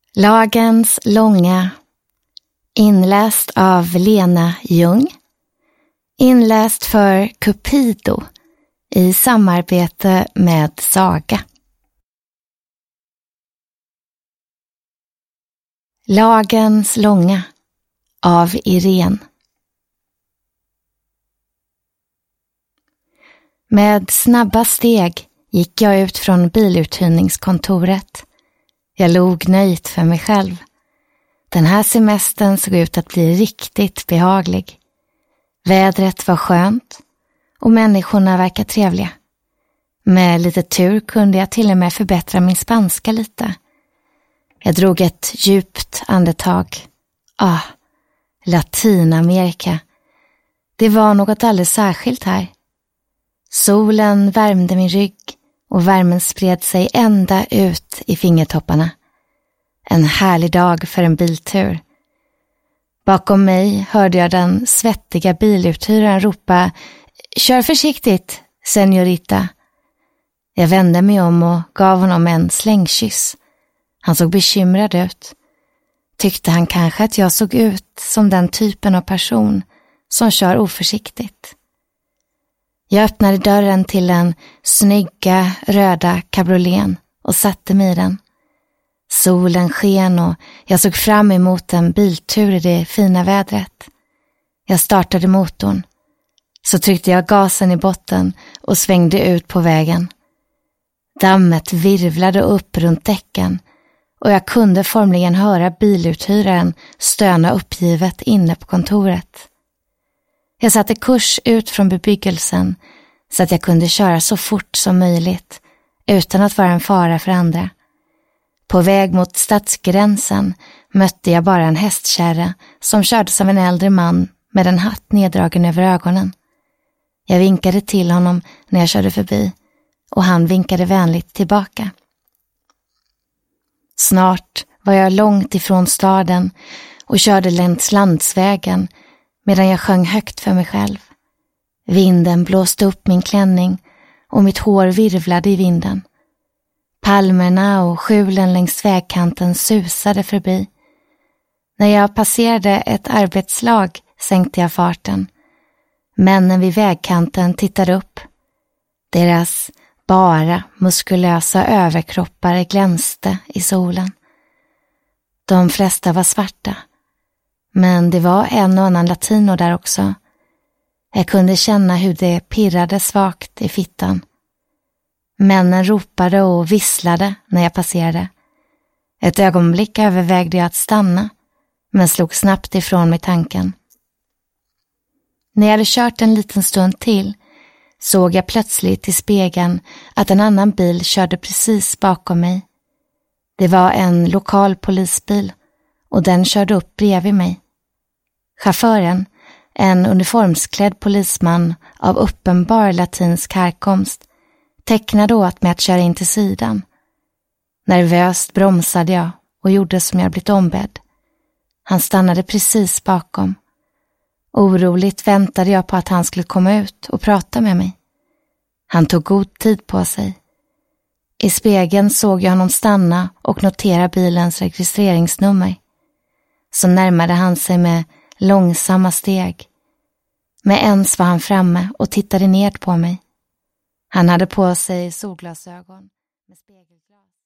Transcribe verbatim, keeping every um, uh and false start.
Lagens långa, inläst av Lena Ljung, inläst för Cupido i samarbete med Saga. Lagens långa av Irene. Med snabba steg gick jag ut från biluthyrningskontoret. Jag log nöjt för mig själv. Den här semestern såg ut att bli riktigt behaglig. Vädret var skönt och människorna verkar trevliga. Med lite tur kunde jag till och med förbättra min spanska lite. Jag drog ett djupt andetag. Ah, Latinamerika. Det var något alldeles särskilt här. Solen värmde min rygg och värmen spred sig ända ut i fingertopparna. En härlig dag för en biltur. Bakom mig hörde jag den svettiga biluthyraren ropa: "Kör försiktigt, señorita." Jag vände mig om och gav honom en slängkyss. Han såg bekymrad ut. Tyckte han kanske att jag såg ut som den typen av person som kör oförsiktigt. Jag öppnade dörren till den snygga röda cabrioleten och satte mig i den. Solen sken och jag såg fram emot en biltur i det fina vädret. Jag startade motorn. Så tryckte jag gasen i botten och svängde ut på vägen. Dammet virvlade upp runt däcken och jag kunde formligen höra biluthyraren stöna uppgivet inne på kontoret. Jag satte kurs ut från bebyggelsen så att jag kunde köra så fort som möjligt utan att vara en fara för andra. På väg mot stadsgränsen mötte jag bara en hästkärra som kördes av en äldre man med en hatt neddragen över ögonen. Jag vinkade till honom när jag körde förbi och han vinkade vänligt tillbaka. Snart var jag långt ifrån staden och körde längs landsvägen medan jag sjöng högt för mig själv. Vinden blåste upp min klänning och mitt hår virvlade i vinden. Palmerna och skjulen längs vägkanten susade förbi. När jag passerade ett arbetslag sänkte jag farten. Männen vid vägkanten tittade upp. Deras bara muskulösa överkroppar glänste i solen. De flesta var svarta. Men det var en och annan latino där också. Jag kunde känna hur det pirrade svagt i fittan. Männen ropade och visslade när jag passerade. Ett ögonblick övervägde jag att stanna, men slog snabbt ifrån mig tanken. När jag hade kört en liten stund till såg jag plötsligt i spegeln att en annan bil körde precis bakom mig. Det var en lokal polisbil och den körde upp bredvid mig. Chauffören, en uniformsklädd polisman av uppenbar latinsk härkomst, tecknade åt mig att köra in till sidan. Nervöst bromsade jag och gjorde som jag blivit ombedd. Han stannade precis bakom. Oroligt väntade jag på att han skulle komma ut och prata med mig. Han tog god tid på sig. I spegeln såg jag honom stanna och notera bilens registreringsnummer. Så närmade han sig med långsamma steg. Med ens var han framme och tittade ned på mig. Han hade på sig solglasögon med spegelglas.